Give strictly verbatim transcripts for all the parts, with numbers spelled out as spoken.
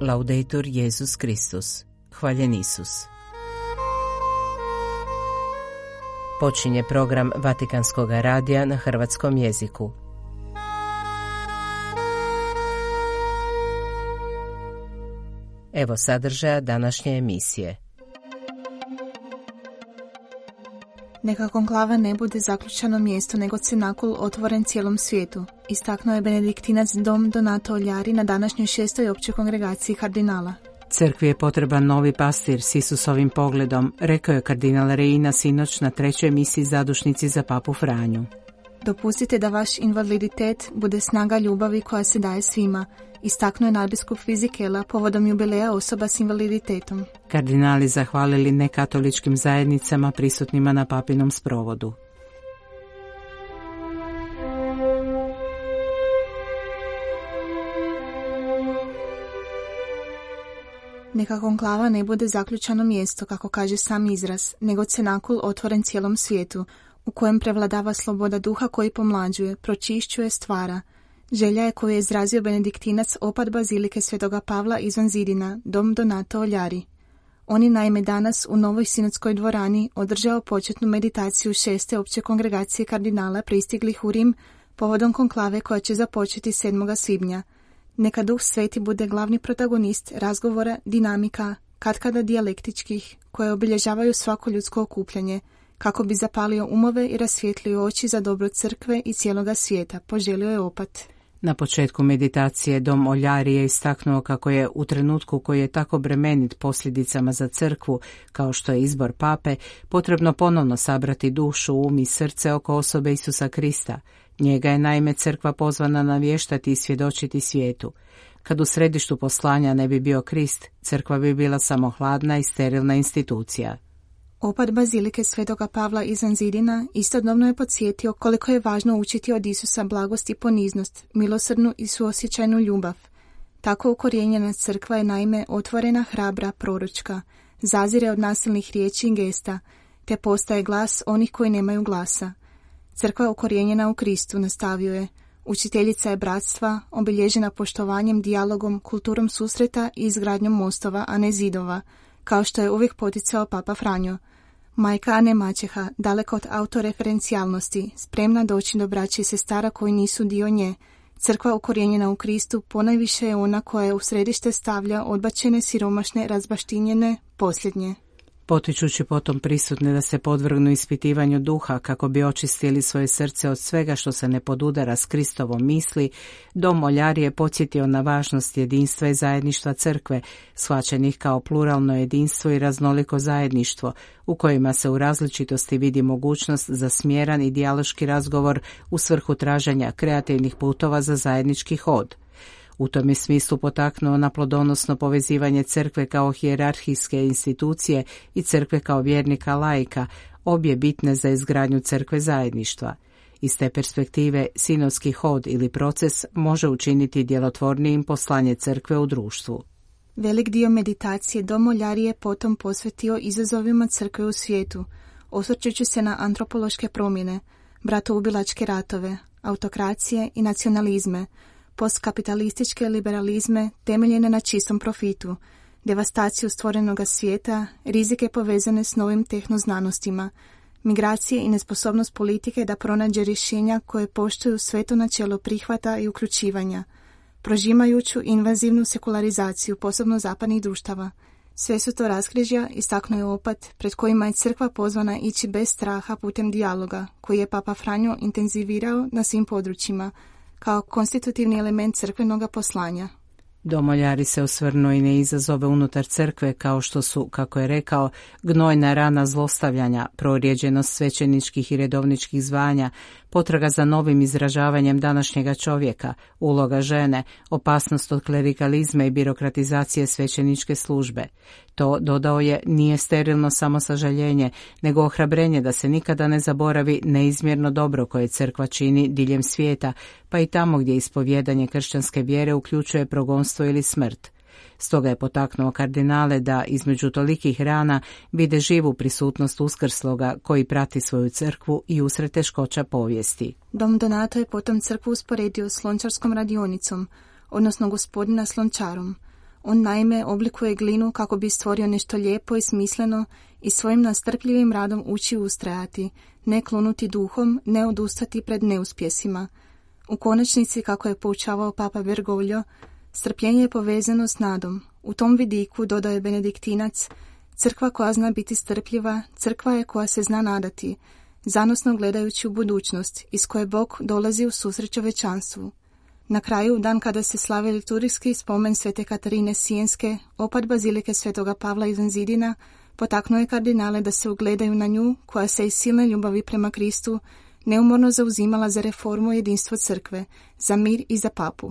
Laudetur Jesus Kristus. Hvaljen Isus. Počinje program Vatikanskog radija na hrvatskom jeziku. Evo sadržaja današnje emisije. Neka konklava ne bude zaključano mjesto, nego cenakul otvoren cijelom svijetu, istaknuo je benediktinac Dom Donato Oljari na današnjoj šestoj općoj kongregaciji kardinala. Crkvi je potreban novi pastir s Isusovim pogledom, rekao je kardinal Reina sinoć na trećoj misiji zadušnici za papu Franju. Dopustite da vaš invaliditet bude snaga ljubavi koja se daje svima, istaknuo je nadbiskup Fizikela povodom jubileja osoba s invaliditetom. Kardinali zahvalili nekatoličkim zajednicama prisutnima na papinom sprovodu. Neka konklava ne bude zaključano mjesto, kako kaže sam izraz, nego cenakul otvoren cijelom svijetu, u kojem prevladava sloboda duha koji pomlađuje, pročišćuje, stvara. Želja je koju je izrazio benediktinac opat bazilike Svetoga Pavla izvan zidina, Dom Donato Oljari. On je naime danas u novoj sinodskoj dvorani održao početnu meditaciju šeste opće kongregacije kardinala pristiglih u Rim povodom konklave koja će započeti sedmog svibnja. Neka Duh Sveti bude glavni protagonist razgovora, dinamika, katkada dijalektičkih, koje obilježavaju svako ljudsko okupljanje, kako bi zapalio umove i rasvijetlio oči za dobro crkve i cijeloga svijeta, poželio je opat. Na početku meditacije Dom Oljari je istaknuo kako je u trenutku koji je tako bremenit posljedicama za crkvu, kao što je izbor pape, potrebno ponovno sabrati dušu, um i srce oko osobe Isusa Krista. Njega je naime crkva pozvana navještati i svjedočiti svijetu. Kad u središtu poslanja ne bi bio Krist, crkva bi bila samo hladna i sterilna institucija. Opat bazilike Svetoga Pavla izvan zidina istodobno je podsjetio koliko je važno učiti od Isusa blagost i poniznost, milosrdnu i suosjećajnu ljubav. Tako ukorijenjena crkva je naime otvorena, hrabra, proročka, zazire od nasilnih riječi i gesta, te postaje glas onih koji nemaju glasa. Crkva ukorijenjena u Kristu, nastavio je, učiteljica je bratstva, obilježena poštovanjem, dijalogom, kulturom susreta i izgradnjom mostova, a ne zidova, kao što je uvijek poticao Papa Franjo. Majka, a ne maćeha, daleko od autoreferencijalnosti, spremna doći do braće i sestara koji nisu dio nje. Crkva ukorijenjena u Kristu ponajviše je ona koja u središte stavlja odbačene, siromašne, razbaštinjene, posljednje. Potičući potom prisutne da se podvrgnu ispitivanju duha kako bi očistili svoje srce od svega što se ne podudara s Kristovom misli, Dom Oljari je podsjetio na važnost jedinstva i zajedništva crkve, shvaćenih kao pluralno jedinstvo i raznoliko zajedništvo, u kojima se u različitosti vidi mogućnost za smjeran i dijaloški razgovor u svrhu traženja kreativnih putova za zajednički hod. U tom je smislu potaknuo na plodonosno povezivanje crkve kao hijerarhijske institucije i crkve kao vjernika laika, obje bitne za izgradnju crkve zajedništva. Iz te perspektive sinodski hod ili proces može učiniti djelotvornijim poslanje crkve u društvu. Velik dio meditacije Dom Oljari je potom posvetio izazovima crkve u svijetu, osvrćući se na antropološke promjene, bratoubilačke ratove, autokracije i nacionalizme, postkapitalističke liberalizme temeljene na čistom profitu, devastaciju stvorenoga svijeta, rizike povezane s novim tehnoznanostima, migracije i nesposobnost politike da pronađe rješenja koje poštuju sveto načelo prihvata i uključivanja, prožimajuću invazivnu sekularizaciju posebno zapadnih društava. Sve su to raskrižja, istaknuo je opat, pred kojima je crkva pozvana ići bez straha putem dijaloga, koji je Papa Franjo intenzivirao na svim područjima, kao konstitutivni element crkvenoga poslanja. Dom Oljari se osvrnuo i na izazove unutar crkve kao što su, kako je rekao, gnojna rana zlostavljanja, prorijeđenost svećeničkih i redovničkih zvanja, potraga za novim izražavanjem današnjega čovjeka, uloga žene, opasnost od klerikalizma i birokratizacije svećeničke službe. To, dodao je, nije sterilno samo sažaljenje, nego ohrabrenje da se nikada ne zaboravi neizmjerno dobro koje crkva čini diljem svijeta, pa i tamo gdje ispovjedanje kršćanske vjere uključuje progonstvo ili smrt. Stoga je potaknuo kardinale da između tolikih rana vide živu prisutnost uskrsloga koji prati svoju crkvu i usred teškoća povijesti. Dom Donato je potom crkvu usporedio s lončarskom radionicom, odnosno gospodina s lončarom. On naime oblikuje glinu kako bi stvorio nešto lijepo i smisleno i svojim nastrpljivim radom uči ustrajati, ne klonuti duhom, ne odustati pred neuspjesima. U konačnici, kako je poučavao Papa Bergoglio, strpljenje je povezano s nadom. U tom vidiku, dodao je benediktinac, crkva koja zna biti strpljiva, crkva je koja se zna nadati, zanosno gledajući u budućnost, iz koje Bog dolazi u susret čovječanstvu. Na kraju, dan kada se slavi liturgijski spomen svete Katarine Sijenske, opad bazilike svetoga Pavla izvan zidina, potaknuo je kardinale da se ugledaju na nju, koja se iz silne ljubavi prema Kristu neumorno zauzimala za reformu i jedinstvo crkve, za mir i za papu.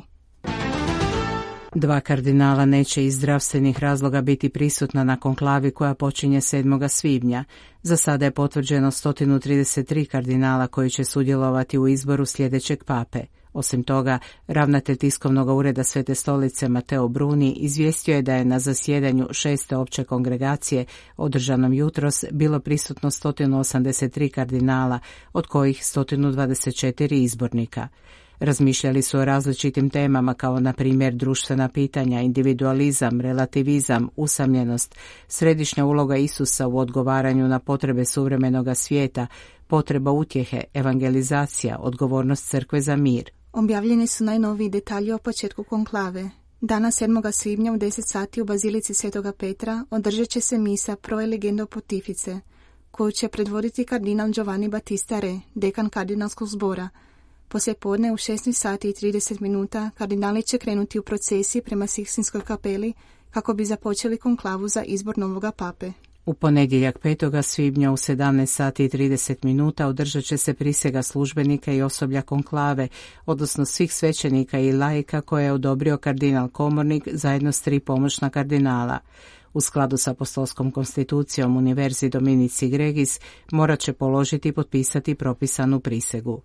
Dva kardinala neće iz zdravstvenih razloga biti prisutna na konklavi koja počinje sedmog svibnja. Za sada je potvrđeno sto trideset tri kardinala koji će sudjelovati u izboru sljedećeg pape. Osim toga, ravnatelj tiskovnog ureda Svete stolice Mateo Bruni izvijestio je da je na zasjedanju šeste opće kongregacije održanom jutros bilo prisutno sto osamdeset tri kardinala, od kojih sto dvadeset četiri izbornika. Razmišljali su o različitim temama kao na primjer društvena pitanja, individualizam, relativizam, usamljenost, središnja uloga Isusa u odgovaranju na potrebe suvremenog svijeta, potreba utjehe, evangelizacija, odgovornost crkve za mir. Objavljeni su najnoviji detalji o početku konklave. Dana sedmog svibnja u deset sati u bazilici Svetoga Petra održat će se misa Pro Eligendo Pontifice, koju će predvoditi kardinal Giovanni Battista Re, dekan kardinalskog zbora. Poslijepodne u šesnaest sati i trideset minuta kardinali će krenuti u procesiji prema Sikstinskoj kapeli kako bi započeli konklavu za izbor novoga pape. U ponedjeljak petog svibnja u sedamnaest sati i trideset minuta održat će se prisega službenika i osoblja konklave, odnosno svih svećenika i laika koje je odobrio kardinal Komornik zajedno s tri pomoćna kardinala. U skladu s apostolskom konstitucijom Univerzi Dominici Gregis morat će položiti i potpisati propisanu prisegu.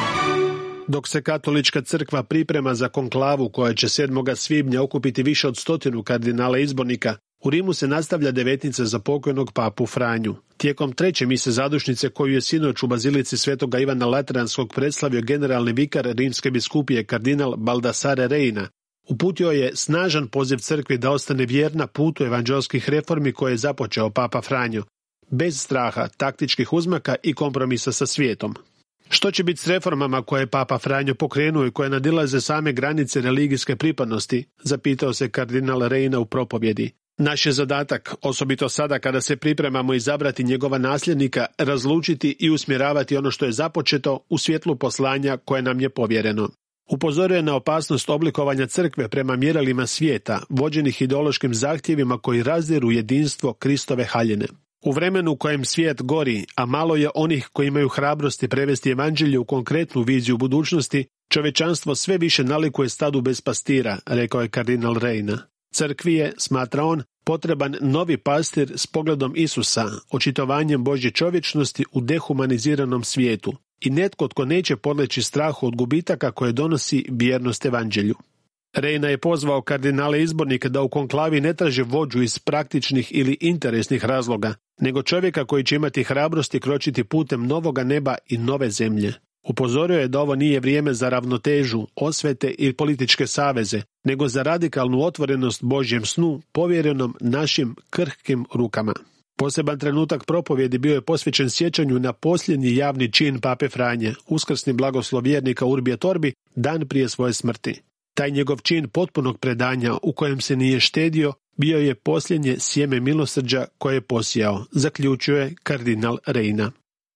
Dok se katolička crkva priprema za konklavu koja će sedmog svibnja okupiti više od stotinu kardinala izbornika, u Rimu se nastavlja devetnica za pokojnog papu Franju. Tijekom treće mise zadušnice koju je sinoć u bazilici svetoga Ivana Lateranskog predstavio generalni vikar rimske biskupije kardinal Baldassare Reina, uputio je snažan poziv crkvi da ostane vjerna putu evanđelskih reformi koje je započeo papa Franjo, bez straha, taktičkih uzmaka i kompromisa sa svijetom. Što će biti s reformama koje je papa Franjo pokrenuo i koje nadilaze same granice religijske pripadnosti, zapitao se kardinal Reina u propovjedi. Naš je zadatak, osobito sada kada se pripremamo izabrati njegova nasljednika, razlučiti i usmjeravati ono što je započeto u svjetlu poslanja koje nam je povjereno. Upozorio je na opasnost oblikovanja crkve prema mjerilima svijeta, vođenih ideološkim zahtjevima koji razdiru jedinstvo Kristove haljine. U vremenu u kojem svijet gori, a malo je onih koji imaju hrabrosti prevesti evanđelje u konkretnu viziju budućnosti, čovječanstvo sve više nalikuje stadu bez pastira, rekao je kardinal Reina. Crkvi je, smatra on, potreban novi pastir s pogledom Isusa, očitovanjem Božje čovječnosti u dehumaniziranom svijetu i netko tko neće podleći strahu od gubitaka koje donosi vjernost evanđelju. Reina je pozvao kardinale izbornike da u konklavi ne traže vođu iz praktičnih ili interesnih razloga, nego čovjeka koji će imati hrabrosti kročiti putem novoga neba i nove zemlje. Upozorio je da ovo nije vrijeme za ravnotežu, osvete i političke saveze, nego za radikalnu otvorenost Božjem snu povjerenom našim krhkim rukama. Poseban trenutak propovjedi bio je posvećen sjećanju na posljednji javni čin pape Franje, uskrsni blagoslov vjernika Urbi et Orbi, dan prije svoje smrti. Taj njegov čin potpunog predanja u kojem se nije štedio bio je posljednje sjeme milosrđa koje je posijao, zaključuje kardinal Reina.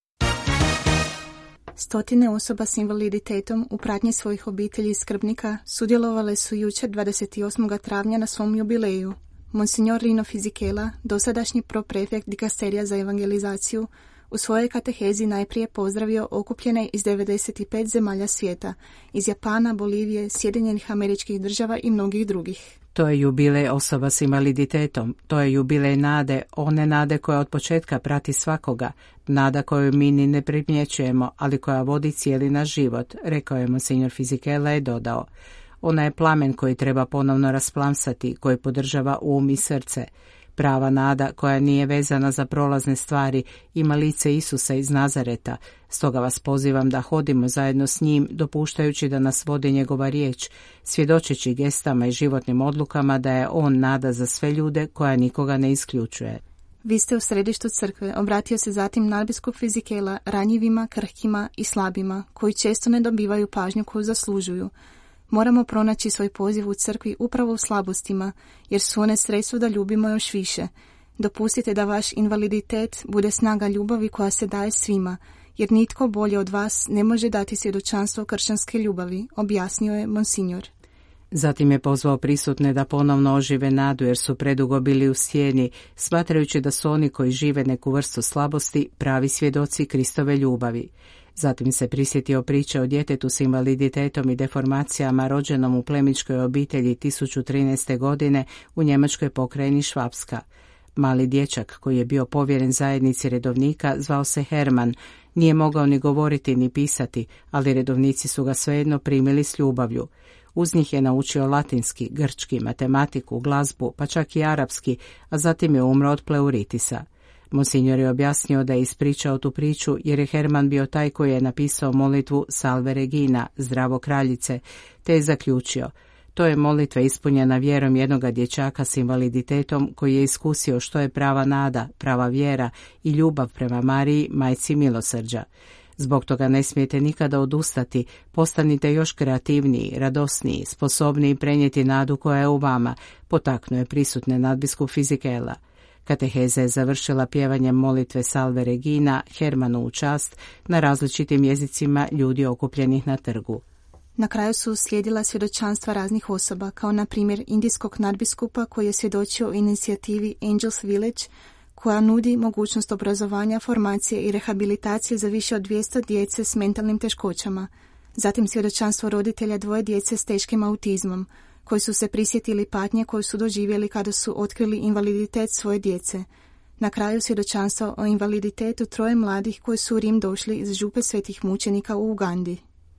Stotine osoba s invaliditetom u pratnji svojih obitelji i skrbnika sudjelovale su jučer dvadeset osmog travnja na svom jubileju. Monsignor Rino Fisichella, dosadašnji proprefekt dikasterija za evangelizaciju, u svojoj katehezi najprije pozdravio okupljene iz devedeset pet zemalja svijeta, iz Japana, Bolivije, Sjedinjenih Američkih Država i mnogih drugih. To je jubilej osoba s invaliditetom, to je jubilej nade, one nade koja od početka prati svakoga, nada koju mi ni ne primjećujemo, ali koja vodi cijeli naš život, rekao je monsignor Fisichella i dodao. Ona je plamen koji treba ponovno rasplamsati, koji podržava um i srce. Prava nada koja nije vezana za prolazne stvari ima lice Isusa iz Nazareta, stoga vas pozivam da hodimo zajedno s njim, dopuštajući da nas vodi njegova riječ, svjedočeći gestama i životnim odlukama da je on nada za sve ljude koja nikoga ne isključuje. Vi ste u središtu crkve, obratio se zatim nadbiskup Fizikela ranjivima, krhkima i slabima, koji često ne dobivaju pažnju koju zaslužuju. Moramo pronaći svoj poziv u crkvi upravo u slabostima, jer su one sredstvo da ljubimo još više. Dopustite da vaš invaliditet bude snaga ljubavi koja se daje svima, jer nitko bolje od vas ne može dati svjedočanstvo kršćanske ljubavi, objasnio je Monsignor. Zatim je pozvao prisutne da ponovno ožive nadu jer su predugo bili u sjeni, smatrajući da su oni koji žive neku vrstu slabosti pravi svjedoci Kristove ljubavi. Zatim se prisjetio priče o djetetu s invaliditetom i deformacijama rođenom u plemićkoj obitelji tisuću trinaeste. godine u njemačkoj pokrajini Švapska. Mali dječak koji je bio povjeren zajednici redovnika zvao se Herman, nije mogao ni govoriti ni pisati, ali redovnici su ga svejedno primili s ljubavlju. Uz njih je naučio latinski, grčki, matematiku, glazbu, pa čak i arapski, a zatim je umro od pleuritisa. Monsignor je objasnio da je ispričao tu priču jer je Herman bio taj koji je napisao molitvu Salve Regina, zdravo kraljice, te je zaključio: to je molitva ispunjena vjerom jednoga dječaka s invaliditetom koji je iskusio što je prava nada, prava vjera i ljubav prema Mariji, majci milosrđa. Zbog toga ne smijete nikada odustati, postanite još kreativniji, radosniji, sposobniji prenijeti nadu koja je u vama, potaknuo je prisutne nadbiskup Fizikela. Kateheza je završila pjevanjem molitve Salve Regina, Hermanu u čast, na različitim jezicima ljudi okupljenih na trgu. Na kraju su uslijedila svjedočanstva raznih osoba, kao na primjer indijskog nadbiskupa koji je svjedočio o inicijativi Angels Village, koja nudi mogućnost obrazovanja, formacije i rehabilitacije za više od dvjesto djece s mentalnim teškoćama. Zatim svjedočanstvo roditelja dvoje djece s teškim autizmom, koji su se prisjetili patnje koju su doživjeli kada su otkrili invaliditet svoje djece. Na kraju svjedočanstvo o invaliditetu troje mladih koji su u Rim došli iz župe svetih mučenika u Ugandi.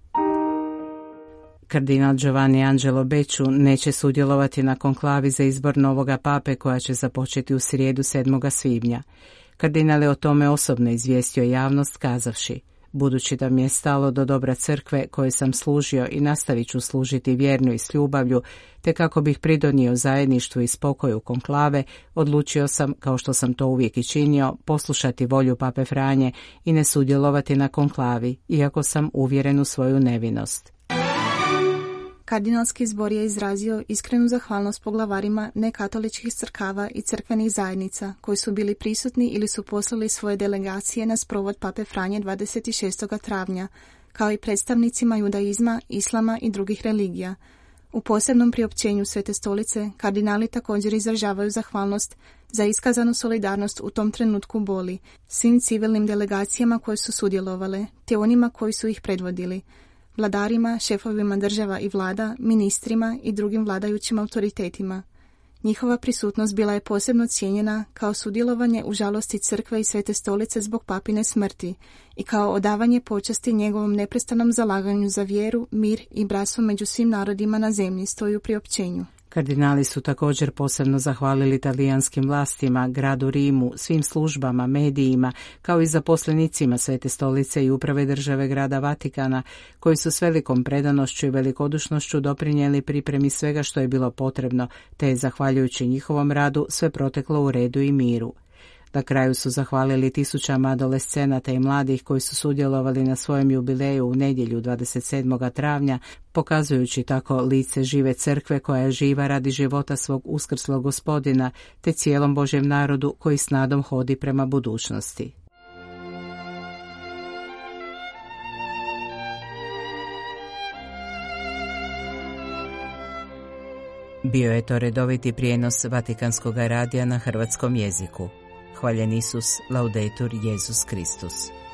Kardinal Giovanni Angelo Becciu neće sudjelovati na konklavi za izbor novoga pape koja će započeti u srijedu sedmog svibnja. Kardinal je o tome osobno izvijestio javnost kazavši: budući da mi je stalo do dobra crkve koje sam služio i nastavit ću služiti vjerno i s ljubavlju, te kako bih pridonio zajedništvu i spokoju konklave, odlučio sam, kao što sam to uvijek i činio, poslušati volju pape Franje i ne sudjelovati na konklavi, iako sam uvjeren u svoju nevinost. Kardinalski zbor je izrazio iskrenu zahvalnost poglavarima nekatoličkih crkava i crkvenih zajednica koji su bili prisutni ili su poslali svoje delegacije na sprovod pape Franje dvadeset šestog travnja, kao i predstavnicima judaizma, islama i drugih religija. U posebnom priopćenju Svete stolice kardinali također izražavaju zahvalnost za iskazanu solidarnost u tom trenutku boli svim civilnim delegacijama koje su sudjelovale, te onima koji su ih predvodili, vladarima, šefovima država i vlada, ministrima i drugim vladajućim autoritetima. Njihova prisutnost bila je posebno cijenjena kao sudjelovanje u žalosti crkve i Svete stolice zbog papine smrti i kao odavanje počasti njegovom neprestanom zalaganju za vjeru, mir i bratstvo među svim narodima na zemlji, stoji u priopćenju. Kardinali su također posebno zahvalili talijanskim vlastima, gradu Rimu, svim službama, medijima, kao i zaposlenicima Svete stolice i uprave države grada Vatikana, koji su s velikom predanošću i velikodušnošću doprinijeli pripremi svega što je bilo potrebno, te je, zahvaljujući njihovom radu, sve proteklo u redu i miru. Na kraju su zahvalili tisućama adolescenata i mladih koji su sudjelovali na svojem jubileju u nedjelju dvadeset sedmog travnja, pokazujući tako lice žive crkve koja je živa radi života svog uskrslog Gospodina, te cijelom Božjem narodu koji s nadom hodi prema budućnosti. Bio je to redoviti prijenos Vatikanskog radija na hrvatskom jeziku. Hvaljen Isus, laudetur Jesus Kristus.